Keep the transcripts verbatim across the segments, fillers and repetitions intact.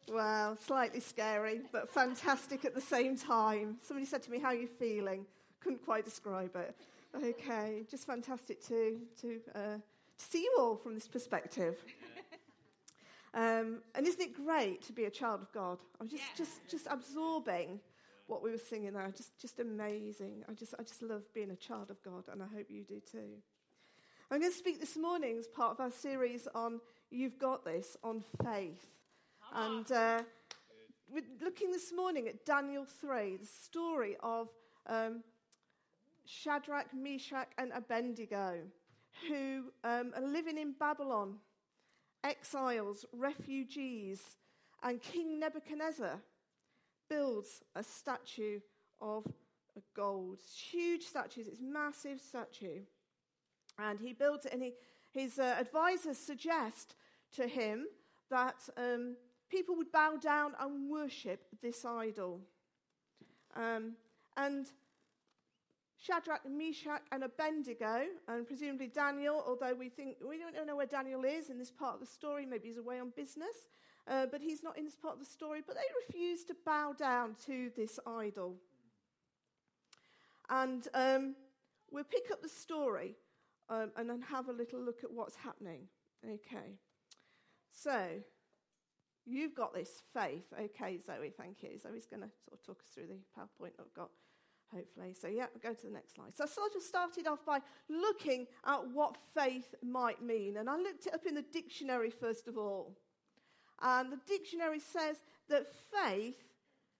Well, slightly scary, but fantastic at the same time. Somebody said to me, "How are you feeling?" Couldn't quite describe it. Okay, just fantastic to to uh, to see you all from this perspective. Um, and isn't it great to be a child of God? I'm just yeah. just just absorbing what we were singing there. Just just amazing. I just I just love being a child of God, and I hope you do too. I'm going to speak this morning as part of our series on "You've Got This" on faith. And uh, we're looking this morning at Daniel three, the story of um, Shadrach, Meshach, and Abednego, who um, are living in Babylon, exiles, refugees, and King Nebuchadnezzar builds a statue of gold. Huge statues, it's a massive statue. And he builds it, and he, his uh, advisors suggest to him that um, people would bow down and worship this idol. Um, and Shadrach, Meshach, and Abednego, and presumably Daniel, although we think we don't know where Daniel is in this part of the story, maybe he's away on business, uh, but he's not in this part of the story, but they refuse to bow down to this idol. And um, we'll pick up the story um, and then have a little look at what's happening. Okay. So, you've got this faith. Okay, Zoe, thank you. Zoe's going to sort of talk us through the PowerPoint I've got, hopefully. So, yeah, we'll go to the next slide. So, I sort of started off by looking at what faith might mean. And I looked it up in the dictionary, first of all. And the dictionary says that faith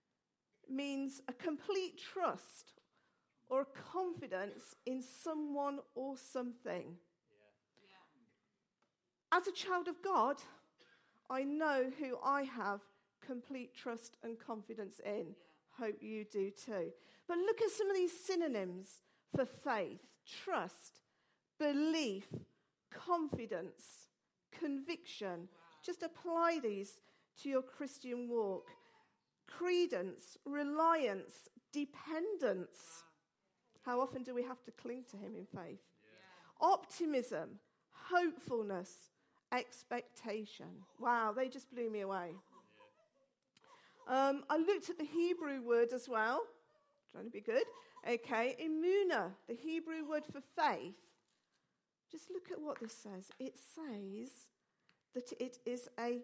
means a complete trust or a confidence in someone or something. Yeah. Yeah. As a child of God, I know who I have complete trust and confidence in. Hope you do too. But look at some of these synonyms for faith: trust, belief, confidence, conviction. Wow. Just apply these to your Christian walk. Credence, reliance, dependence. Wow. How often do we have to cling to him in faith? Yeah. Optimism, hopefulness, expectation. Wow, they just blew me away. Yeah. Um, I looked at the Hebrew word as well, trying to be good. Okay, emunah, the Hebrew word for faith. Just look at what this says. It says that it is a,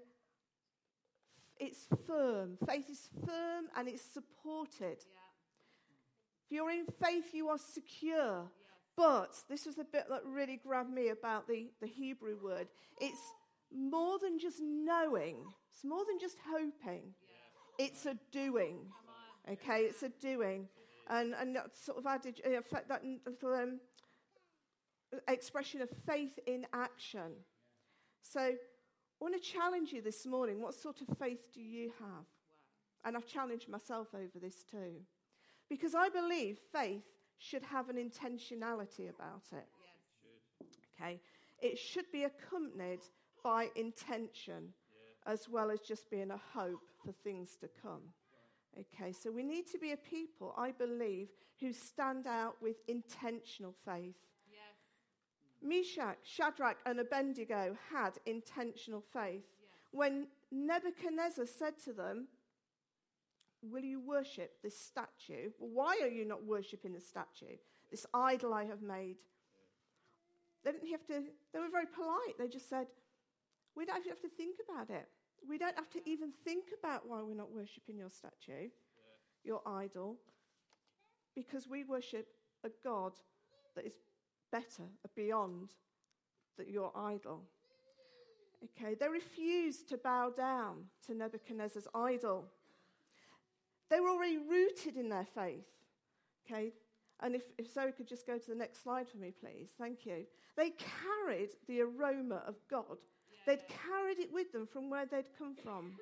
it's firm. Faith is firm and it's supported. Yeah. If you're in faith, you are secure. Yes. But this was the bit that really grabbed me about the, the Hebrew word. It's more than just knowing. It's more than just hoping. Yeah. It's a doing. Okay, it's a doing. And and that sort of added, in fact, that um, expression of faith in action. So I want to challenge you this morning. What sort of faith do you have? And I've challenged myself over this too. Because I believe faith should have an intentionality about it. Yes. Okay, it should be accompanied by intention, yeah, as well as just being a hope for things to come. Okay, so we need to be a people, I believe, who stand out with intentional faith. Yes. Meshach, Shadrach, and Abednego had intentional faith. Yes. When Nebuchadnezzar said to them, "Will you worship this statue?" Well, why are you not worshipping the statue? This idol I have made. They didn't have to, they were very polite. They just said, we don't have to think about it. We don't have to even think about why we're not worshipping your statue, yeah, your idol, because we worship a God that is better, beyond that your idol. Okay, they refused to bow down to Nebuchadnezzar's idol. They were already rooted in their faith, okay? And if, if Zoe could just go to the next slide for me, please. Thank you. They carried the aroma of God. Yeah. They'd carried it with them from where they'd come from.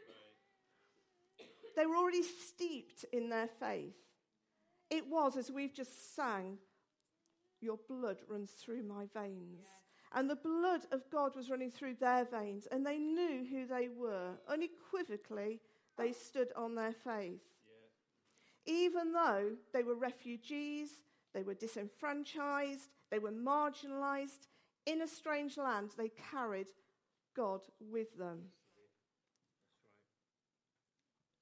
They were already steeped in their faith. It was, as we've just sang, your blood runs through my veins. Yeah. And the blood of God was running through their veins. And they knew who they were. Unequivocally, they stood on their faith. Even though they were refugees, they were disenfranchised, they were marginalised, in a strange land, they carried God with them.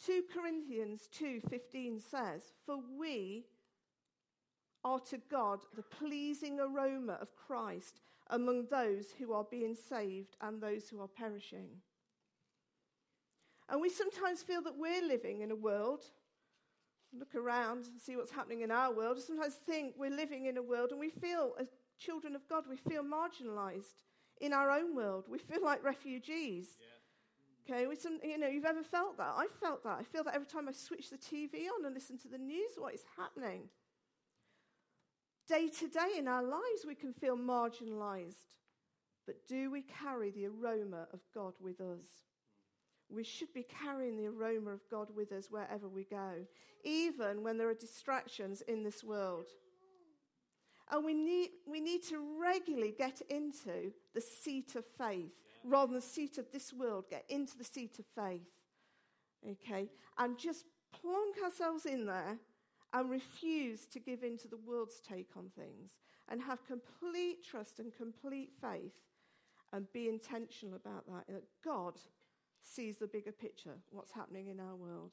Second Corinthians two fifteen says, "For we are to God the pleasing aroma of Christ among those who are being saved and those who are perishing." And we sometimes feel that we're living in a world, look around and see what's happening in our world, sometimes think we're living in a world and we feel, as children of God, we feel marginalised in our own world. We feel like refugees. Yeah. Okay, we some, you know, you've ever felt that? I felt that. I feel that every time I switch the T V on and listen to the news, what is happening? Day to day in our lives, we can feel marginalised. But do we carry the aroma of God with us? We should be carrying the aroma of God with us wherever we go, even when there are distractions in this world. And we need, we need to regularly get into the seat of faith, yeah. rather than the seat of this world, get into the seat of faith, okay? And just plonk ourselves in there and refuse to give in to the world's take on things and have complete trust and complete faith and be intentional about that, and that God sees the bigger picture, what's happening in our world.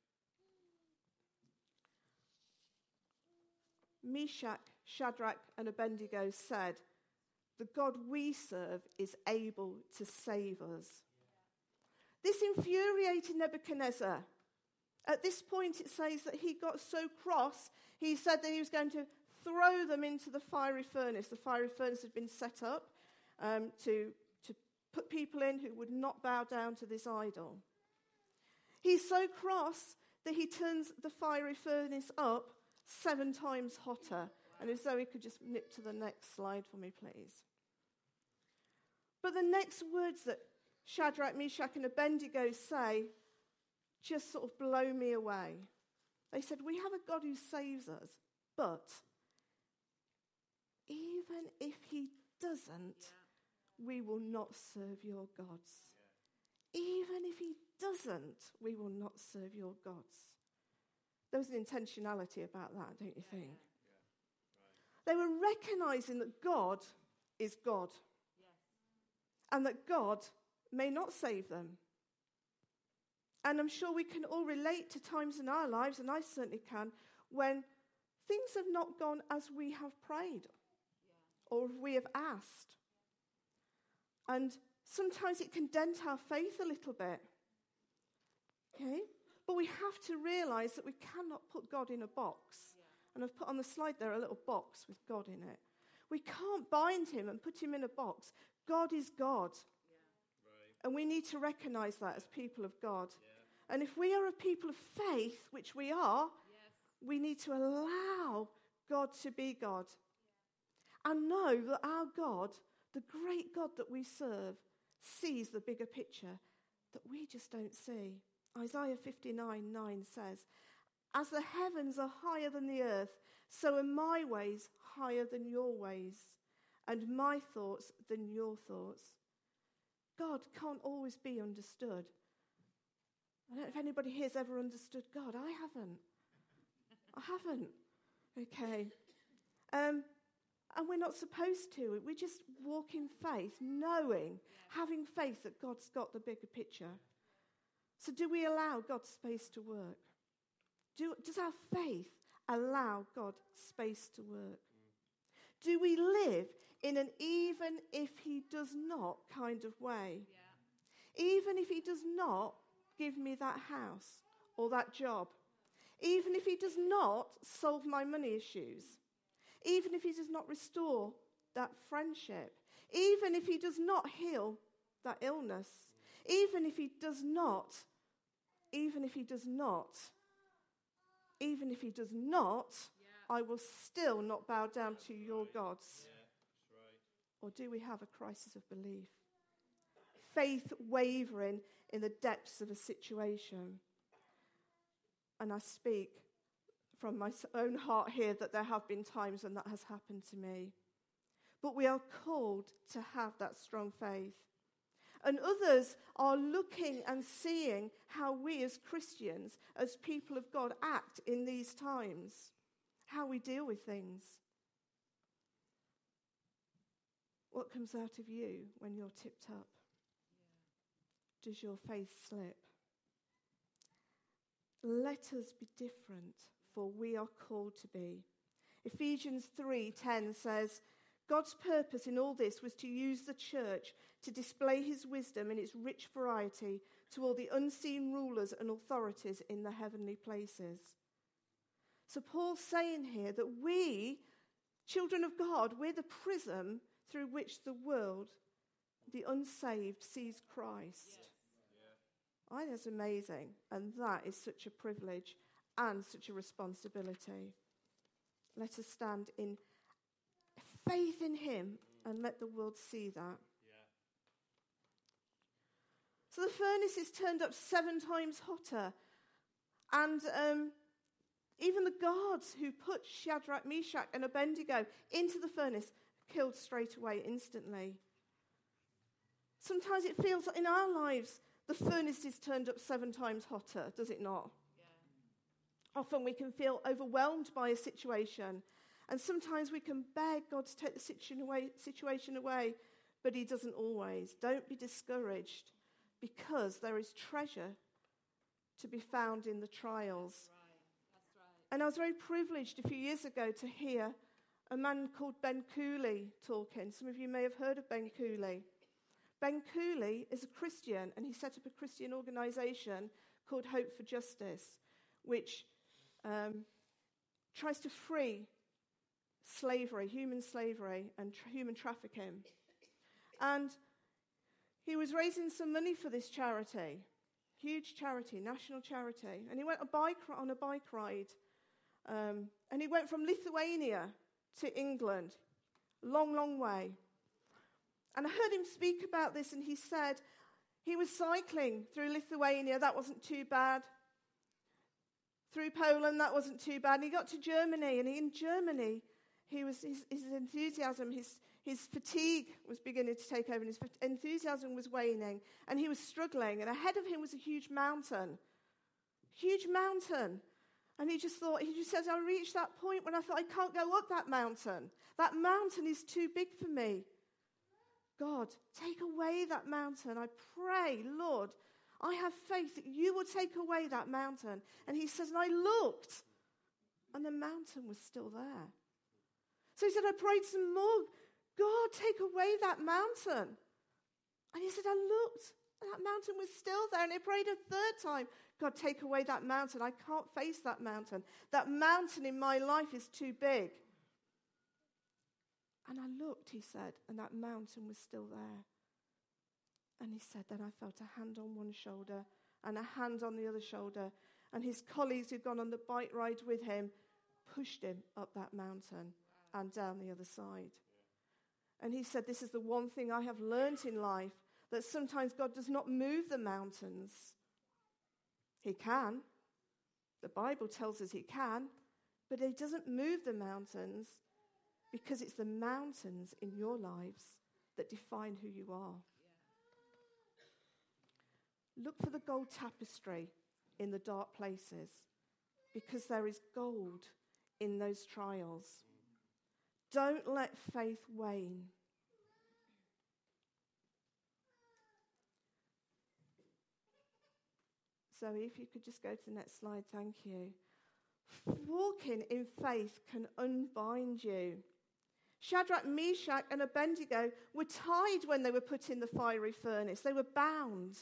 Right. Meshach, Shadrach, and Abednego said, "The God we serve is able to save us." Yeah. This infuriated Nebuchadnezzar. At this point, it says that he got so cross, he said that he was going to throw them into the fiery furnace. The fiery furnace had been set up um, to put people in who would not bow down to this idol. He's so cross that he turns the fiery furnace up seven times hotter. And if Zoe could just nip to the next slide for me, please. But the next words that Shadrach, Meshach, and Abednego say just sort of blow me away. They said, "We have a God who saves us, but even if he doesn't, yeah. we will not serve your gods." Yeah. Even if he doesn't, we will not serve your gods. There was an intentionality about that, don't you think? Yeah. Yeah. Right. They were recognizing that God is God. Yes. And that God may not save them. And I'm sure we can all relate to times in our lives, and I certainly can, when things have not gone as we have prayed yeah. or we have asked. And sometimes it can dent our faith a little bit. Okay? But we have to realize that we cannot put God in a box. Yeah. And I've put on the slide there a little box with God in it. We can't bind him and put him in a box. God is God. Yeah. Right. And we need to recognize that as people of God. Yeah. And if we are a people of faith, which we are, yes. we need to allow God to be God. Yeah. And know that our God, the great God that we serve, sees the bigger picture that we just don't see. Isaiah fifty-nine nine says, "As the heavens are higher than the earth, so are my ways higher than your ways, and my thoughts than your thoughts." God can't always be understood. I don't know if anybody here has ever understood God. I haven't. I haven't. Okay. Um, and we're not supposed to. We just walk in faith, knowing, having faith that God's got the bigger picture. So do we allow God's space to work? Do, does our faith allow God's space to work? Do we live in an even if he does not kind of way? Yeah. Even if he does not give me that house or that job. Even if he does not solve my money issues. Even if he does not restore that friendship. Even if he does not heal that illness. Even if he does not, even if he does not, even if he does not, yeah. I will still not bow down to your right. gods. Yeah, that's right. Or do we have a crisis of belief? Faith wavering in the depths of a situation. And I speak from my own heart here that there have been times when that has happened to me. But we are called to have that strong faith. And others are looking and seeing how we as Christians, as people of God, act in these times. How we deal with things. What comes out of you when you're tipped up? Yeah. Does your faith slip? Let us be different, for we are called to be. Ephesians three ten says, God's purpose in all this was to use the church to display his wisdom in its rich variety to all the unseen rulers and authorities in the heavenly places. So Paul's saying here that we, children of God, we're the prism through which the world, the unsaved, sees Christ. Yes. Yeah. I think that's amazing. And that is such a privilege and such a responsibility. Let us stand in faith in him and let the world see that. Yeah. So the furnace is turned up seven times hotter. And um, even the guards who put Shadrach, Meshach, and Abednego into the furnace killed straight away, instantly. Sometimes it feels like in our lives the furnace is turned up seven times hotter, does it not? Yeah. Often we can feel overwhelmed by a situation, and sometimes we can beg God to take the situation away, situation away, but he doesn't always. Don't be discouraged, because there is treasure to be found in the trials. That's right. That's right. And I was very privileged a few years ago to hear a man called Ben Cooley talking. Some of you may have heard of Ben Cooley. Ben Cooley is a Christian, and he set up a Christian organisation called Hope for Justice, which um, tries to free slavery, human slavery, and tra- human trafficking. And he was raising some money for this charity, huge charity, national charity. And he went a bike, on a bike ride, um, and he went from Lithuania to England, long, long way. And I heard him speak about this, and he said he was cycling through Lithuania. That wasn't too bad. Through Poland, that wasn't too bad. And he got to Germany, and in Germany, he was his, his enthusiasm, his, his fatigue was beginning to take over, and his enthusiasm was waning, and he was struggling. And ahead of him was a huge mountain, huge mountain. And he just thought, he just says, I reached that point when I thought, I can't go up that mountain. That mountain is too big for me. God, take away that mountain. I pray, Lord, I have faith that you will take away that mountain. And he says, and I looked, and the mountain was still there. So he said, I prayed some more. God, take away that mountain. And he said, I looked, and that mountain was still there. And I prayed a third time. God, take away that mountain. I can't face that mountain. That mountain in my life is too big. And I looked, he said, and that mountain was still there. And he said, then I felt a hand on one shoulder and a hand on the other shoulder. And his colleagues who'd gone on the bike ride with him pushed him up that mountain and down the other side. Yeah. And he said, this is the one thing I have learned in life, that sometimes God does not move the mountains. He can. The Bible tells us he can. But he doesn't move the mountains, because it's the mountains in your lives that define who you are. Yeah. Look for the gold tapestry in the dark places, because there is gold in those trials. Don't let faith wane. Zoe, if you could just go to the next slide, thank you. Walking in faith can unbind you. Shadrach, Meshach, and Abednego were tied when they were put in the fiery furnace. They were bound.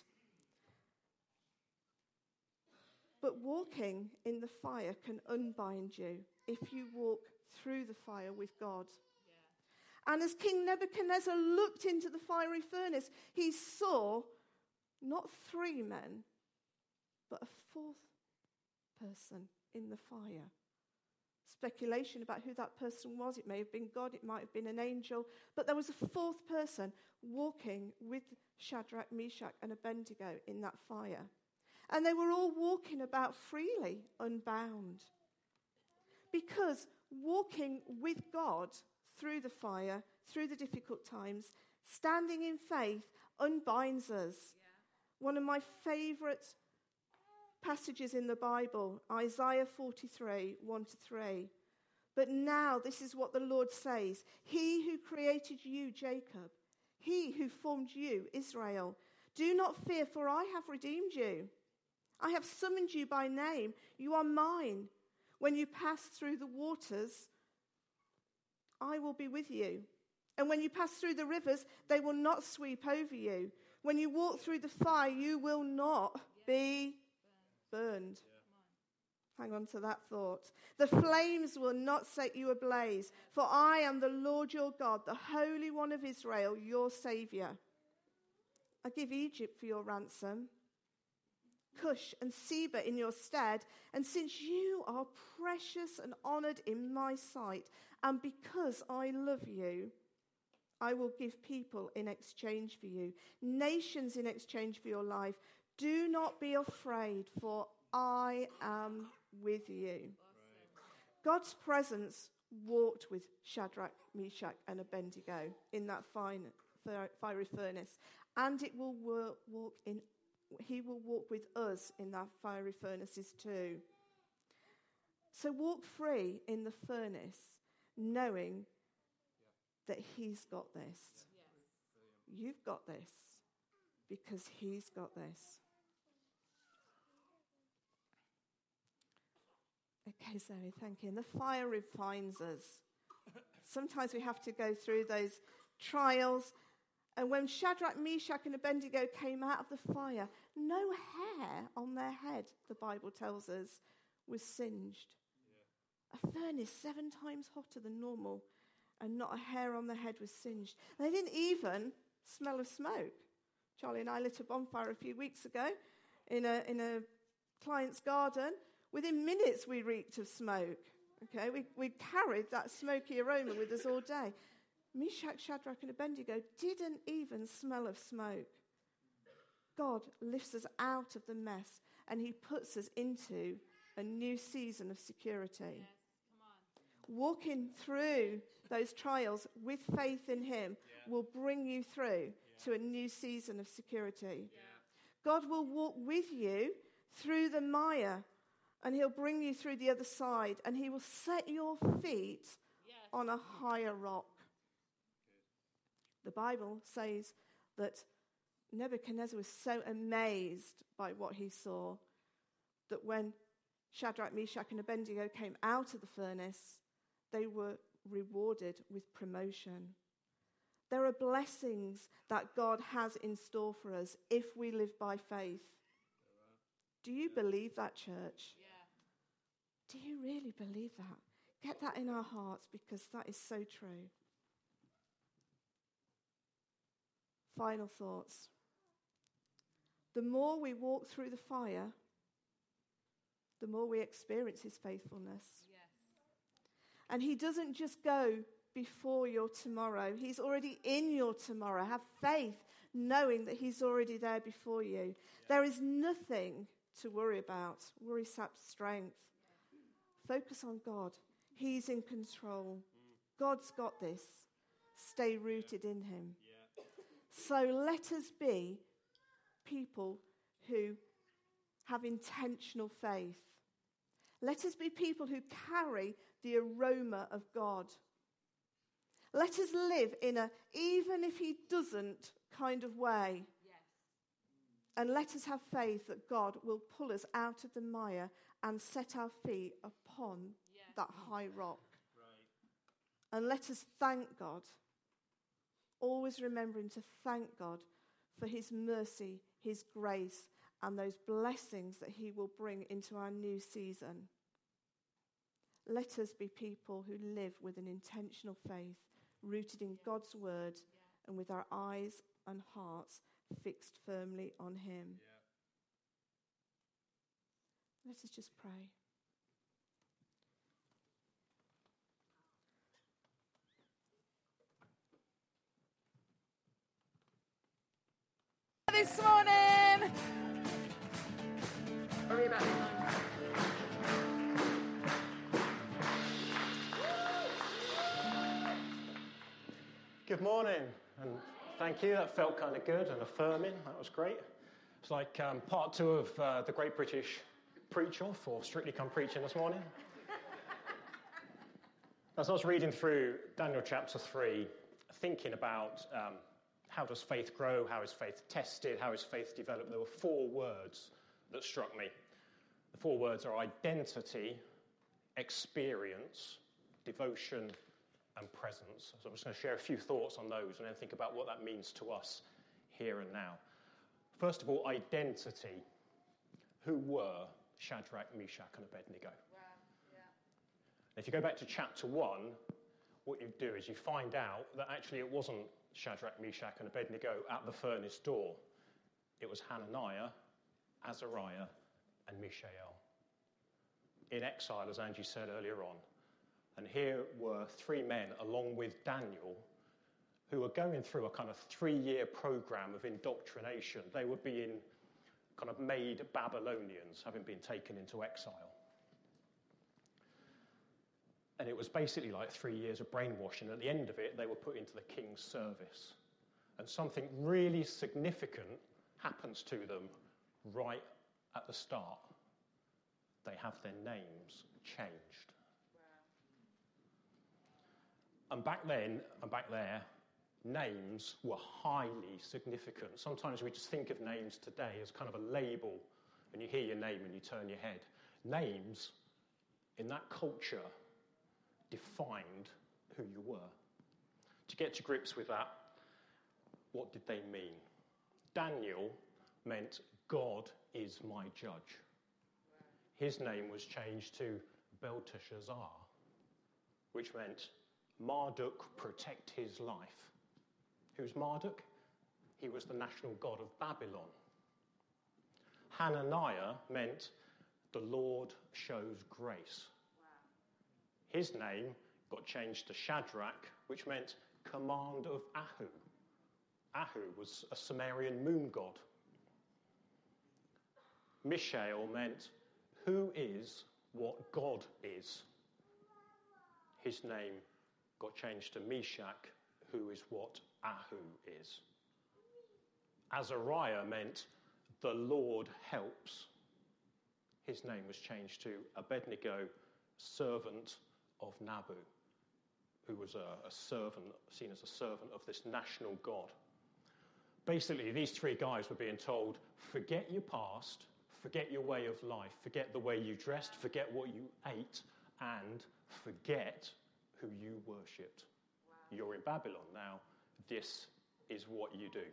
But walking in the fire can unbind you if you walk through the fire with God. Yeah. And as King Nebuchadnezzar looked into the fiery furnace, he saw not three men, but a fourth person in the fire. Speculation about who that person was. It may have been God, it might have been an angel, but there was a fourth person walking with Shadrach, Meshach, and Abednego in that fire. And they were all walking about freely, unbound. Because walking with God through the fire, through the difficult times, standing in faith, unbinds us. Yeah. One of my favourite passages in the Bible, Isaiah forty-three, one to three. But now this is what the Lord says. He who created you, Jacob, he who formed you, Israel, do not fear, for I have redeemed you. I have summoned you by name. You are mine. When you pass through the waters, I will be with you. And when you pass through the rivers, they will not sweep over you. When you walk through the fire, you will not be burned. Hang on to that thought. The flames will not set you ablaze, for I am the Lord your God, the Holy One of Israel, your Saviour. I give Egypt for your ransom, Cush and Seba in your stead, and since you are precious and honoured in my sight, and because I love you, I will give people in exchange for you, nations in exchange for your life. Do not be afraid, for I am with you. Awesome. God's presence walked with Shadrach, Meshach, and Abednego in that fiery furnace, and it will walk in. He will walk with us in that fiery furnaces too. So walk free in the furnace, knowing that He's got this. You've got this because He's got this. Okay, Zoe, thank you. And the fire refines us. Sometimes we have to go through those trials. And when Shadrach, Meshach, and Abednego came out of the fire, no hair on their head, the Bible tells us, was singed. Yeah. A furnace seven times hotter than normal, and not a hair on their head was singed. And they didn't even smell of smoke. Charlie and I lit a bonfire a few weeks ago in a, in a client's garden. Within minutes, we reeked of smoke. Okay, we, we carried that smoky aroma with us all day. Meshach, Shadrach, and Abednego didn't even smell of smoke. God lifts us out of the mess, and He puts us into a new season of security. Yes, come on. Walking through those trials with faith in Him yeah. will bring you through yeah. to a new season of security. Yeah. God will walk with you through the mire, and He'll bring you through the other side, and He will set your feet yes. on a higher rock. The Bible says that Nebuchadnezzar was so amazed by what he saw that when Shadrach, Meshach, and Abednego came out of the furnace, they were rewarded with promotion. There are blessings that God has in store for us if we live by faith. Do you believe that, church? Yeah. Do you really believe that? Get that in our hearts, because that is so true. Final thoughts. The more we walk through the fire, the more we experience His faithfulness. Yes. And He doesn't just go before your tomorrow. He's already in your tomorrow. Have faith, knowing that He's already there before you. Yeah. There is nothing to worry about. Worry saps strength. Yeah. Focus on God. He's in control. Mm. God's got this. Stay rooted yeah. in Him. Yeah. So let us be people who have intentional faith. Let us be people who carry the aroma of God. Let us live in a even if He doesn't kind of way. Yes. And let us have faith that God will pull us out of the mire and set our feet upon yes. that high rock. Right. And let us thank God. Always remembering to thank God for His mercy, His grace, and those blessings that He will bring into our new season. Let us be people who live with an intentional faith, rooted in God's word, yeah. and with our eyes and hearts fixed firmly on Him. Yeah. Let us just pray. This morning. Sorry about Good morning, and thank you. That felt kind of good and affirming. That was great. It's like um, part two of uh, the Great British Preach-Off, or Strictly Come Preaching this morning. As I was reading through Daniel chapter three, thinking about um, how does faith grow, how is faith tested, how is faith developed, there were four words that struck me. The four words are identity, experience, devotion, and presence. So I'm just going to share a few thoughts on those and then think about what that means to us here and now. First of all, identity. Who were Shadrach, Meshach, and Abednego? Wow. Yeah. If you go back to chapter one, what you do is you find out that actually it wasn't Shadrach, Meshach, and Abednego at the furnace door. It was Hananiah, Azariah, and Mishael. In exile, as Angie said earlier on. And here were three men, along with Daniel, who were going through a kind of three-year program of indoctrination. They were being kind of made Babylonians, having been taken into exile. And it was basically like three years of brainwashing. At the end of it, they were put into the king's service. And something really significant happens to them right at the start. They have their names changed. Wow. And back then, and back there, names were highly significant. Sometimes we just think of names today as kind of a label, and you hear your name and you turn your head. Names, in that culture, defined who you were. To get to grips with that, what did they mean? Daniel meant God is my judge. His name was changed to Belteshazzar, which meant Marduk, protect his life. Who's Marduk? He was the national god of Babylon. Hananiah meant the Lord shows grace. Wow. His name got changed to Shadrach, which meant command of Ahu. Ahu was a Sumerian moon god. Mishael meant who is what God is. His name got changed to Meshach, who is what Ahu is. Azariah meant the Lord helps. His name was changed to Abednego, servant of Nabu, who was a, a servant, seen as a servant of this national god. Basically, these three guys were being told, forget your past, forget your way of life, forget the way you dressed, forget what you ate, and forget who you worshipped. Wow. You're in Babylon now. This is what you do.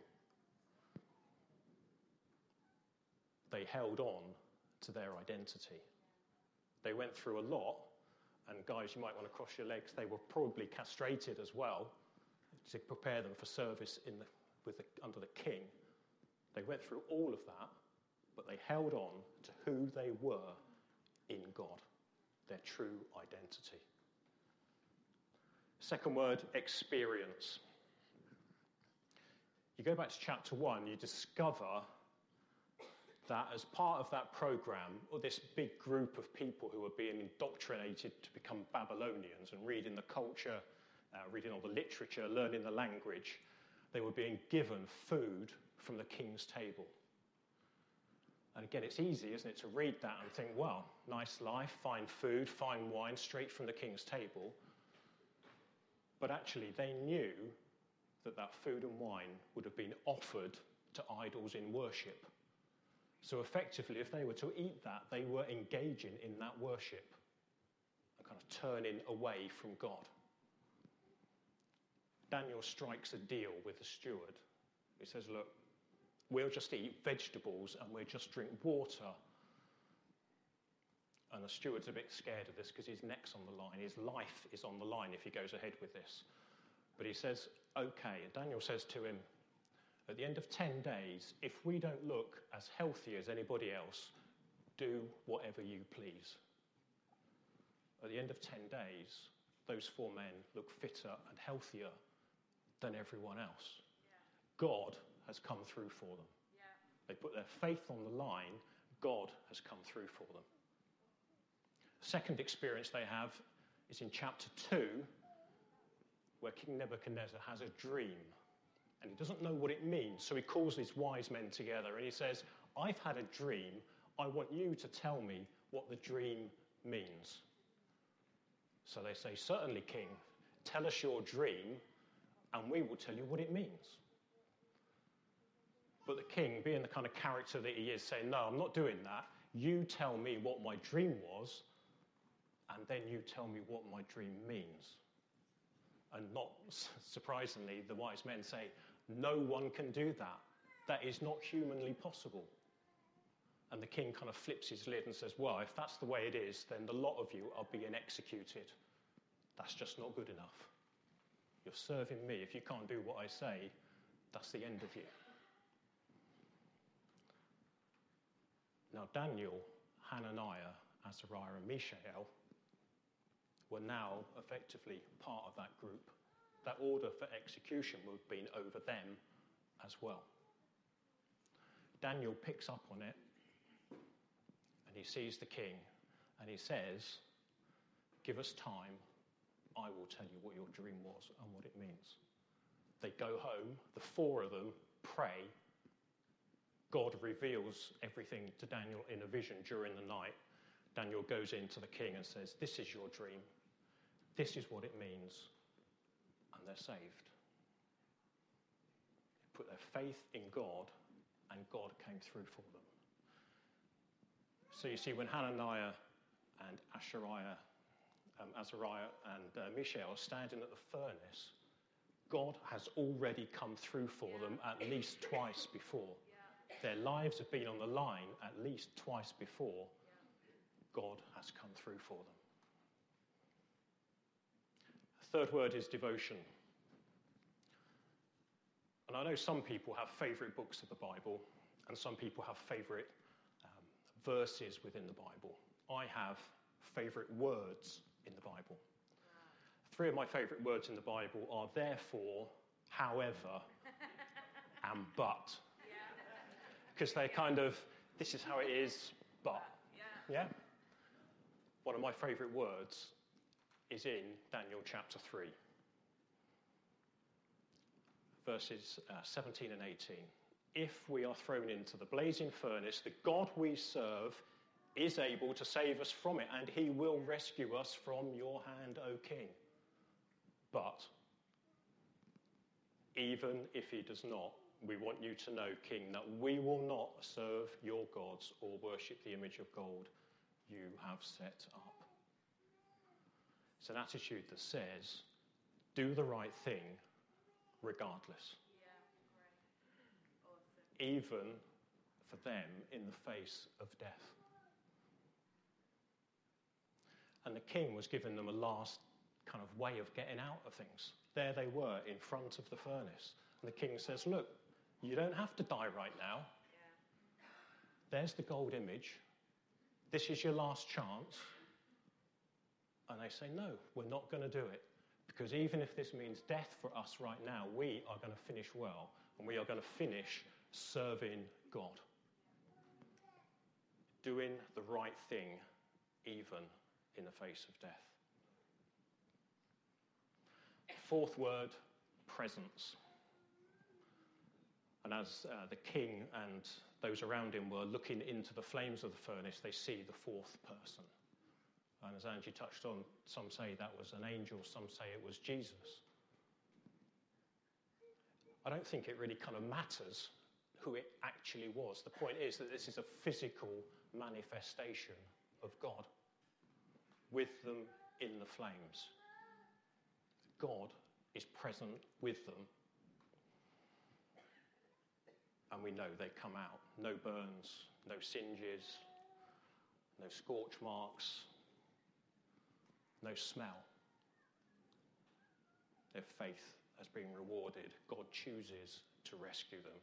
They held on to their identity. They went through a lot, and guys, you might want to cross your legs. They were probably castrated as well to prepare them for service in the, with the, under the king. They went through all of that, but they held on to who they were in God, their true identity. Second word, experience. You go back to chapter one, you discover that as part of that program, or this big group of people who were being indoctrinated to become Babylonians and reading the culture, uh, reading all the literature, learning the language, they were being given food from the king's table. And again, it's easy, isn't it, to read that and think, well, nice life, fine food, fine wine, straight from the king's table. But actually, they knew that that food and wine would have been offered to idols in worship. So effectively, if they were to eat that, they were engaging in that worship and kind of turning away from God. Daniel strikes a deal with the steward. He says, look, we'll just eat vegetables and we'll just drink water. And the steward's a bit scared of this because his neck's on the line. His life is on the line if he goes ahead with this. But he says, okay. And Daniel says to him, at the end of ten days, if we don't look as healthy as anybody else, do whatever you please. At the end of ten days, those four men look fitter and healthier than everyone else. Yeah. God has come through for them. Yeah. They put their faith on the line. God has come through for them. Second experience they have is in chapter two, where King Nebuchadnezzar has a dream. And he doesn't know what it means, so he calls his wise men together and he says, I've had a dream. I want you to tell me what the dream means. So they say, certainly, King, tell us your dream and we will tell you what it means. But the king, being the kind of character that he is, saying, no, I'm not doing that. You tell me what my dream was, and then you tell me what my dream means. And not surprisingly, the wise men say, no one can do that. That is not humanly possible. And the king kind of flips his lid and says, well, if that's the way it is, then the lot of you are being executed. That's just not good enough. You're serving me. If you can't do what I say, that's the end of you. Now, Daniel, Hananiah, Azariah, and Mishael were now effectively part of that group. That order for execution would have been over them as well. Daniel picks up on it, and he sees the king, and he says, give us time, I will tell you what your dream was and what it means. They go home, the four of them pray. God reveals everything to Daniel in a vision during the night. Daniel goes into the king and says, this is your dream. This is what it means. And they're saved. They put their faith in God, and God came through for them. So you see, when Hananiah and Azariah, um, Azariah and uh, Mishael are standing at the furnace, God has already come through for them at least twice before. Their lives have been on the line at least twice before. God has come through for them. The third word is devotion. And I know some people have favourite books of the Bible, and some people have favourite um, verses within the Bible. I have favourite words in the Bible. Three of my favourite words in the Bible are therefore, however, and but. Because they're kind of, this is how it is, but. Yeah? One of my favourite words is in Daniel chapter three. Verses uh, seventeen and eighteen. If we are thrown into the blazing furnace, the God we serve is able to save us from it, and he will rescue us from your hand, O king. But even if he does not, we want you to know, king, that we will not serve your gods or worship the image of gold you have set up. It's an attitude that says, do the right thing regardless. Yeah, great. Awesome. Even for them in the face of death. And the king was giving them a last kind of way of getting out of things. There they were in front of the furnace. And the king says, look, you don't have to die right now. Yeah. There's the gold image. This is your last chance. And they say, no, we're not going to do it. Because even if this means death for us right now, we are going to finish well. And we are going to finish serving God. Doing the right thing, even in the face of death. Fourth word, presence. And as uh, the king and those around him were looking into the flames of the furnace, they see the fourth person. And as Angie touched on, some say that was an angel, some say it was Jesus. I don't think it really kind of matters who it actually was. The point is that this is a physical manifestation of God with them in the flames. God is present with them. And we know they come out. No burns, no singes, no scorch marks, no smell. Their faith has been rewarded. God chooses to rescue them.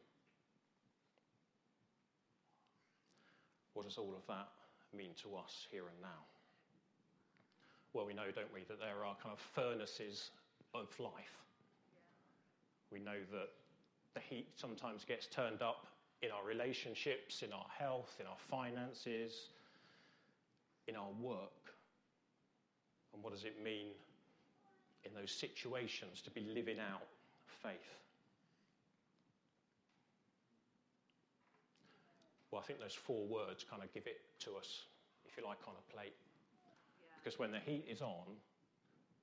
What does all of that mean to us here and now? Well, we know, don't we, that there are kind of furnaces of life. We know that the heat sometimes gets turned up in our relationships, in our health, in our finances, in our work. And what does it mean in those situations to be living out faith? Well, I think those four words kind of give it to us, if you like, on a plate. Yeah. Because when the heat is on,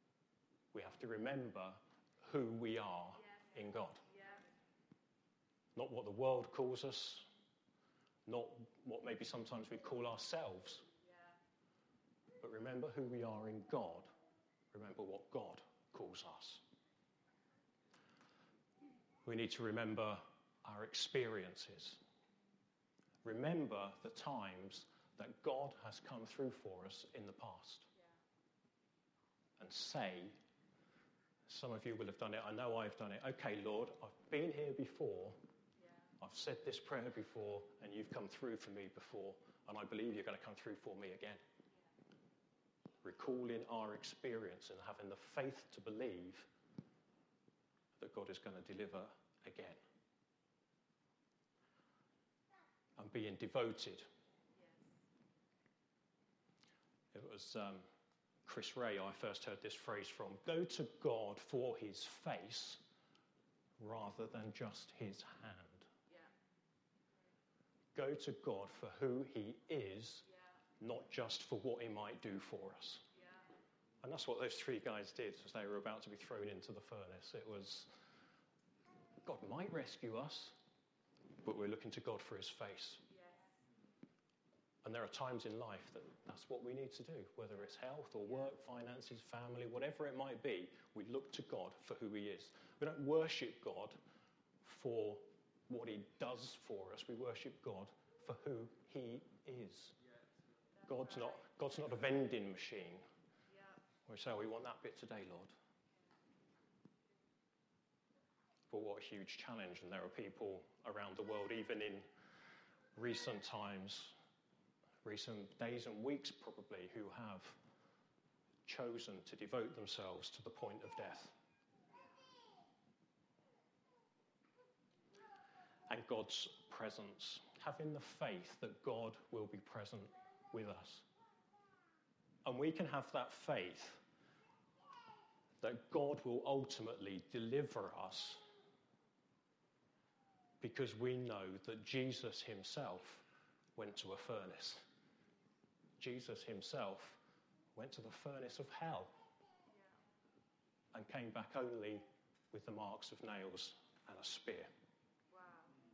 we have to remember who we are yeah. in God. Yeah. not what the world calls us, not what maybe sometimes we call ourselves. Yeah. But remember who we are in God. Remember what God calls us. We need to remember our experiences. Remember the times that God has come through for us in the past. Yeah. And say, some of you will have done it, I know I've done it, okay, Lord, I've been here before, yeah. I've said this prayer before, and you've come through for me before, and I believe you're going to come through for me again. Yeah. Recalling our experience and having the faith to believe that God is going to deliver again. And being devoted. Yes. It was um, Chris Ray I first heard this phrase from. Go to God for his face rather than just his hand. Yeah. Go to God for who he is, yeah. Not just for what he might do for us. Yeah. And that's what those three guys did as they were about to be thrown into the furnace. It was, God might rescue us, but we're looking to God for his face. Yes. And there are times in life that that's what we need to do, whether it's health or work, finances, family, whatever it might be. We look to God for who he is. We don't worship God for what he does for us. We worship God for who he is. God's not, God's not a vending machine. We say, we want that bit today, Lord. But what a huge challenge. And there are people around the world, even in recent times, recent days and weeks probably, who have chosen to devote themselves to the point of death. And God's presence, having the faith that God will be present with us. And we can have that faith that God will ultimately deliver us, because we know that Jesus himself went to a furnace. Jesus himself went to the furnace of hell, yeah. And came back only with the marks of nails and a spear. Wow.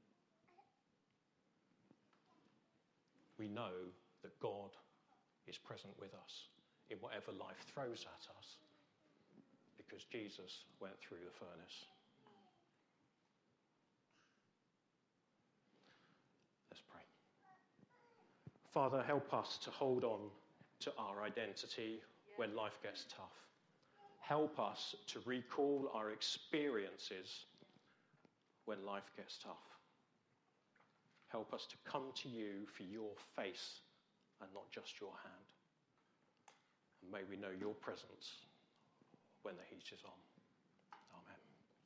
We know that God is present with us in whatever life throws at us, because Jesus went through the furnace. Let's pray. Father, help us to hold on to our identity when life gets tough. Help us to recall our experiences when life gets tough. Help us to come to you for your face and not just your hand. And may we know your presence when the heat is on.